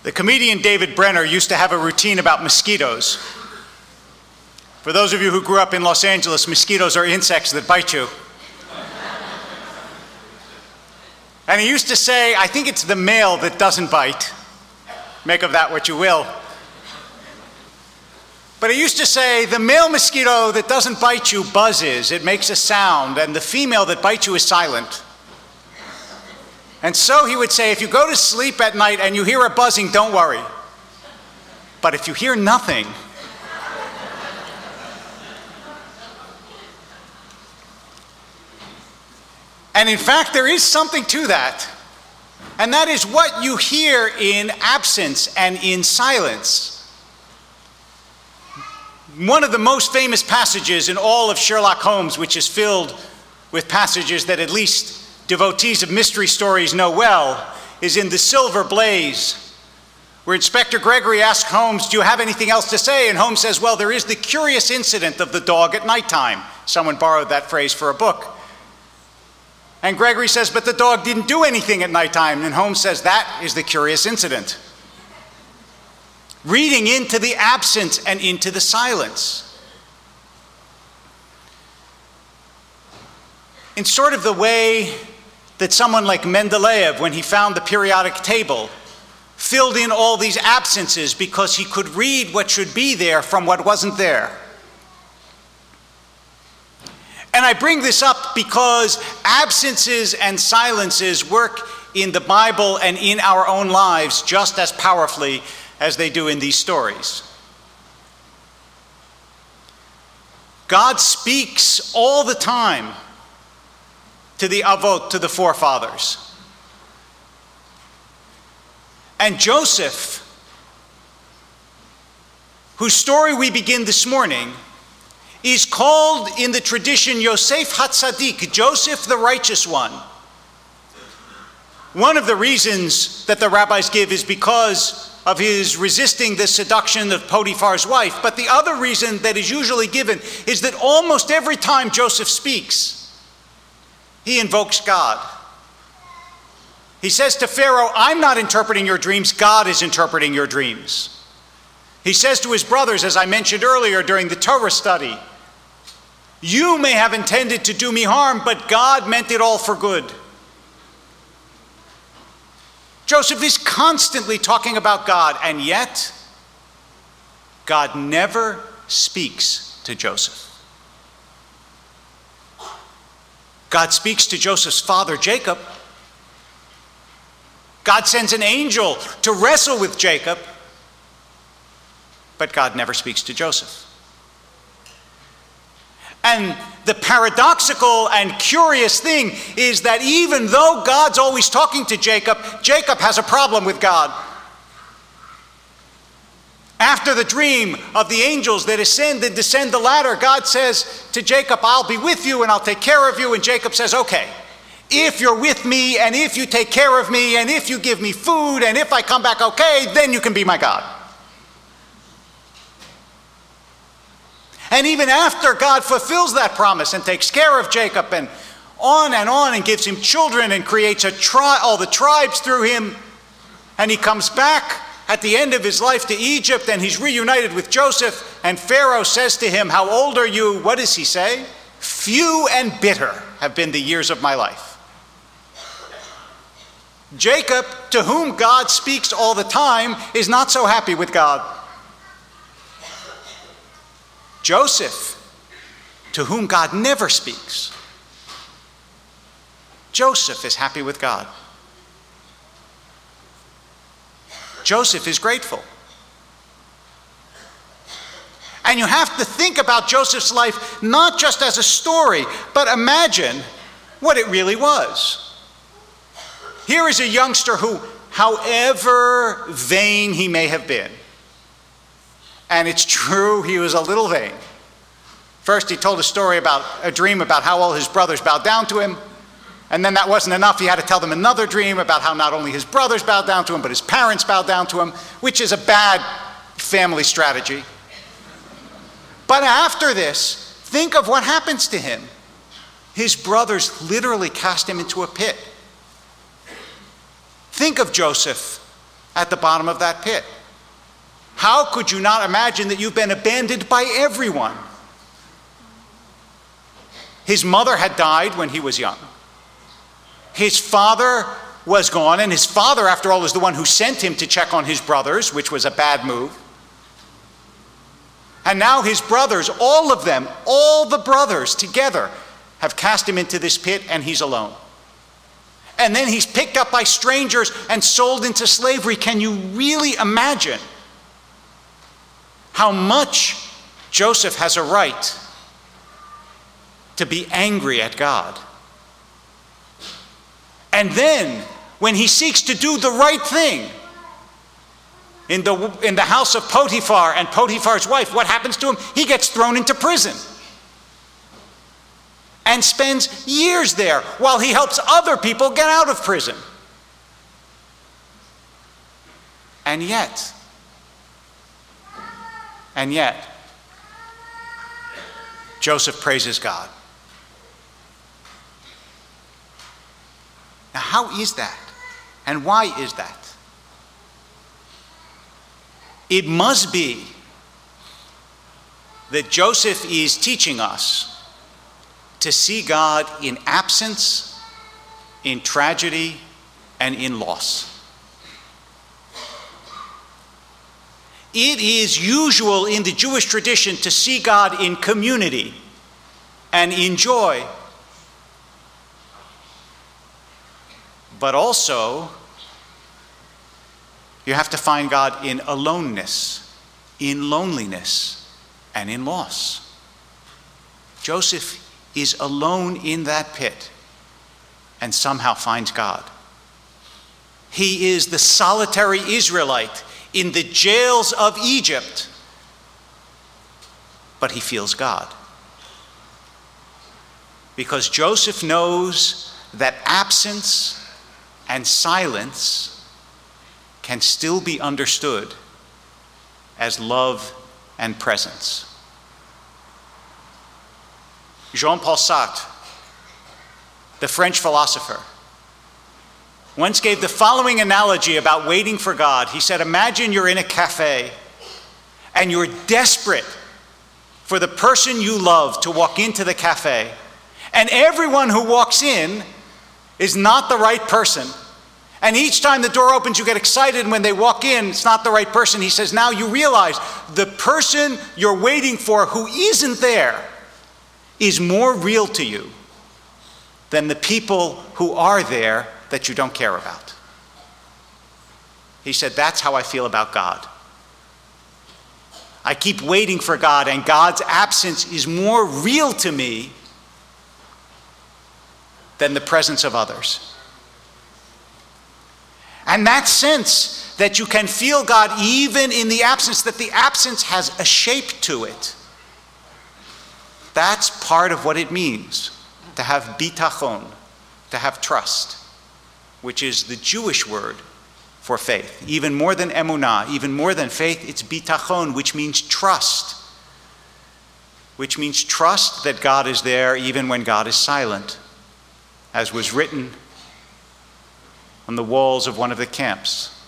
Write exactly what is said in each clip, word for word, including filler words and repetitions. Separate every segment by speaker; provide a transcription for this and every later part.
Speaker 1: The comedian David Brenner used to have a routine about mosquitoes. For those of you who grew up in Los Angeles, mosquitoes are insects that bite you. And he used to say, I think it's the male that doesn't bite. Make of that what you will. But he used to say, the male mosquito that doesn't bite you buzzes, it makes a sound, and the female that bites you is silent. And so he would say, if you go to sleep at night and you hear a buzzing, don't worry. But if you hear nothing, and in fact, there is something to that, and that is what you hear in absence and in silence. One of the most famous passages in all of Sherlock Holmes, which is filled with passages that at least devotees of mystery stories know well, is in The Silver Blaze, where Inspector Gregory asks Holmes, do you have anything else to say? And Holmes says, well, there is the curious incident of the dog at nighttime. Someone borrowed that phrase for a book. And Gregory says, but the dog didn't do anything at nighttime. And Holmes says, that is the curious incident. Reading into the absence and into the silence. In sort of the way that someone like Mendeleev, when he found the periodic table, filled in all these absences because he could read what should be there from what wasn't there. And I bring this up because absences and silences work in the Bible and in our own lives just as powerfully as they do in these stories. God speaks all the time to the Avot, to the forefathers. And Joseph, whose story we begin this morning, is called in the tradition Yosef HaTzadik, Joseph the righteous one. One of the reasons that the rabbis give is because of his resisting the seduction of Potiphar's wife. But the other reason that is usually given is that almost every time Joseph speaks, he invokes God. He says to Pharaoh, I'm not interpreting your dreams, God is interpreting your dreams. He says to his brothers, as I mentioned earlier during the Torah study, you may have intended to do me harm, but God meant it all for good. Joseph is constantly talking about God, and yet God never speaks to Joseph. God speaks to Joseph's father, Jacob. God sends an angel to wrestle with Jacob, but God never speaks to Joseph. And the paradoxical and curious thing is that even though God's always talking to Jacob, Jacob has a problem with God. After the dream of the angels that ascend and descend the ladder, God says to Jacob, I'll be with you and I'll take care of you. And Jacob says, okay, if you're with me and if you take care of me and if you give me food and if I come back okay, then you can be my God. And even after God fulfills that promise and takes care of Jacob and on and on and gives him children and creates a tri- all the tribes through him, and he comes back at the end of his life to Egypt and he's reunited with Joseph, and Pharaoh says to him, how old are you? What does he say? Few and bitter have been the years of my life. Jacob, to whom God speaks all the time, is not so happy with God. Joseph, to whom God never speaks, Joseph is happy with God. Joseph is grateful. And you have to think about Joseph's life not just as a story, but imagine what it really was. Here is a youngster who, however vain he may have been, and it's true, he was a little vain. First, he told a story about a dream about how all his brothers bowed down to him. And then that wasn't enough. He had to tell them another dream about how not only his brothers bowed down to him, but his parents bowed down to him, which is a bad family strategy. But after this, think of what happens to him. His brothers literally cast him into a pit. Think of Joseph at the bottom of that pit? How could you not imagine that you've been abandoned by everyone? His mother had died when he was young. His father was gone, and his father, after all, is the one who sent him to check on his brothers, which was a bad move. And now his brothers, all of them, all the brothers together, have cast him into this pit, and he's alone. And then he's picked up by strangers and sold into slavery. Can you really imagine how much Joseph has a right to be angry at God? And then, when he seeks to do the right thing in the, in the house of Potiphar and Potiphar's wife, what happens to him? He gets thrown into prison and spends years there while he helps other people get out of prison. And yet, and yet, Joseph praises God. Now, how is that? And why is that? It must be that Joseph is teaching us to see God in absence, in tragedy, and in loss. It is usual in the Jewish tradition to see God in community and in joy, but also you have to find God in aloneness, in loneliness, and in loss. Joseph is alone in that pit and somehow finds God. He is the solitary Israelite in the jails of Egypt, but he feels God. Because Joseph knows that absence and silence can still be understood as love and presence. Jean-Paul Sartre, the French philosopher, once gave the following analogy about waiting for God. He said, imagine you're in a cafe and you're desperate for the person you love to walk into the cafe, and everyone who walks in is not the right person. And each time the door opens, you get excited, and when they walk in, it's not the right person. He says, now you realize the person you're waiting for who isn't there is more real to you than the people who are there that you don't care about. He said, that's how I feel about God. I keep waiting for God, and God's absence is more real to me than the presence of others. And that sense that you can feel God even in the absence, that the absence has a shape to it, that's part of what it means to have bitachon, to have trust, which is the Jewish word for faith. Even more than emunah, even more than faith, it's bitachon, which means trust, which means trust that God is there even when God is silent, as was written on the walls of one of the camps.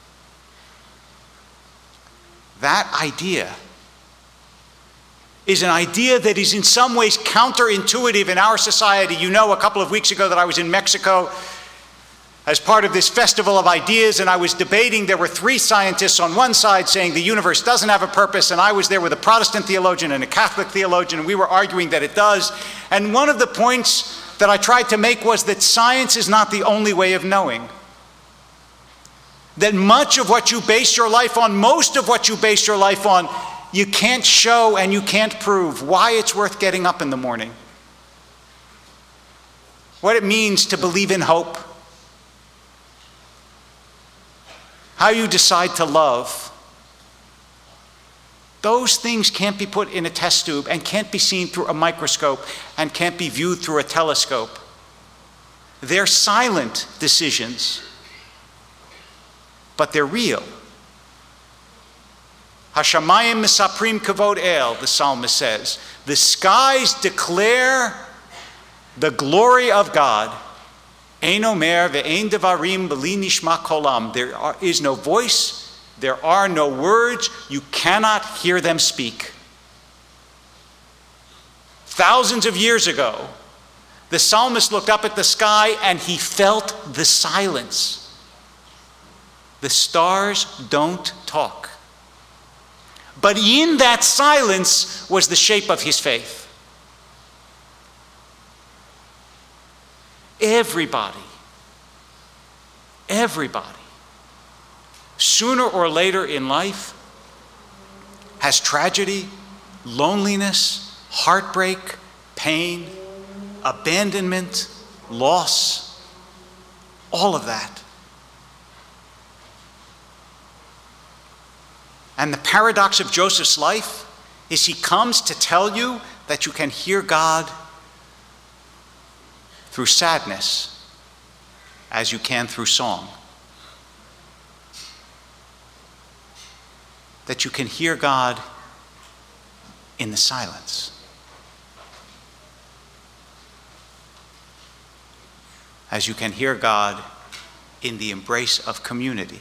Speaker 1: That idea is an idea that is in some ways counterintuitive in our society. You know, a couple of weeks ago that I was in Mexico as part of this festival of ideas, and I was debating. There were three scientists on one side saying the universe doesn't have a purpose, and I was there with a Protestant theologian and a Catholic theologian, and we were arguing that it does. And one of the points that I tried to make was that science is not the only way of knowing. That much of what you base your life on, most of what you base your life on, you can't show and you can't prove why it's worth getting up in the morning, what it means to believe in hope, how you decide to love. Those things can't be put in a test tube and can't be seen through a microscope and can't be viewed through a telescope. They're silent decisions, but they're real. Hashamayim misaprim kavod el, the psalmist says. The skies declare the glory of God, Ein omer ve'ein devarim b'li nishma kolam. There are, is no voice, there are no words, you cannot hear them speak. Thousands of years ago, the psalmist looked up at the sky and he felt the silence. The stars don't talk. But in that silence was the shape of his faith. Everybody, everybody, sooner or later in life, has tragedy, loneliness, heartbreak, pain, abandonment, loss, all of that. And the paradox of Joseph's life is he comes to tell you that you can hear God through sadness as you can through song. That you can hear God in the silence. As you can hear God in the embrace of community.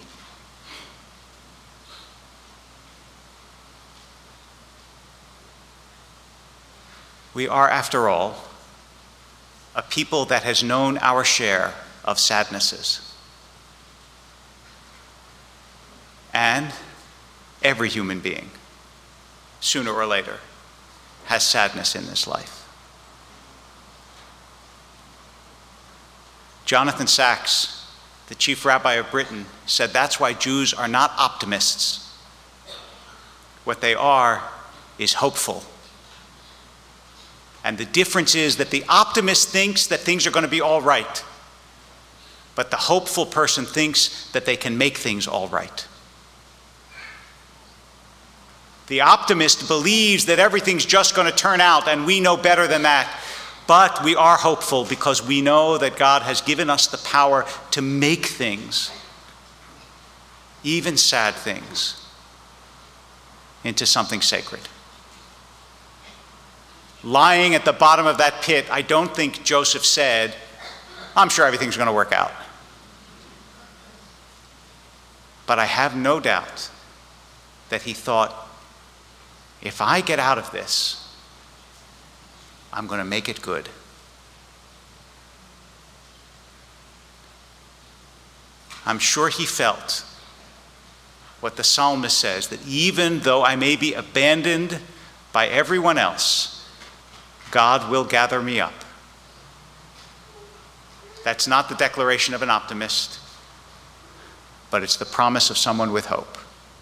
Speaker 1: We are, after all, a people that has known our share of sadnesses. And every human being, sooner or later, has sadness in this life. Jonathan Sacks, the chief rabbi of Britain, said that's why Jews are not optimists. What they are is hopeful. And the difference is that the optimist thinks that things are going to be all right, but the hopeful person thinks that they can make things all right. The optimist believes that everything's just going to turn out, and we know better than that. But we are hopeful because we know that God has given us the power to make things, even sad things, into something sacred. Lying at the bottom of that pit, I don't think Joseph said, I'm sure everything's going to work out. But I have no doubt that he thought, if I get out of this, I'm going to make it good. I'm sure he felt what the psalmist says, that even though I may be abandoned by everyone else, God will gather me up. That's not the declaration of an optimist, but it's the promise of someone with hope.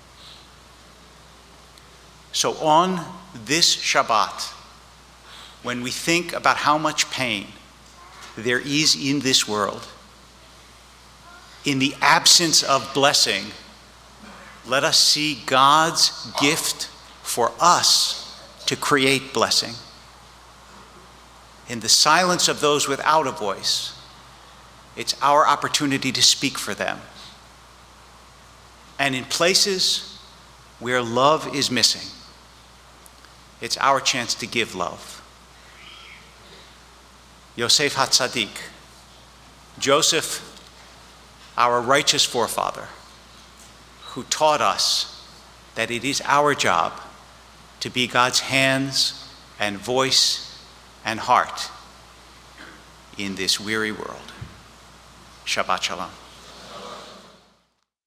Speaker 1: So on this Shabbat, when we think about how much pain there is in this world, in the absence of blessing, let us see God's gift for us to create blessing. In the silence of those without a voice, it's our opportunity to speak for them. And in places where love is missing, it's our chance to give love. Yosef HaTzadik, Joseph, our righteous forefather, who taught us that it is our job to be God's hands and voice and heart in this weary world. Shabbat Shalom.